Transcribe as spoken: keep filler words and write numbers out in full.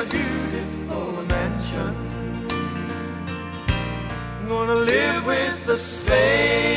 a beautiful mansion. I'm gonna live with the same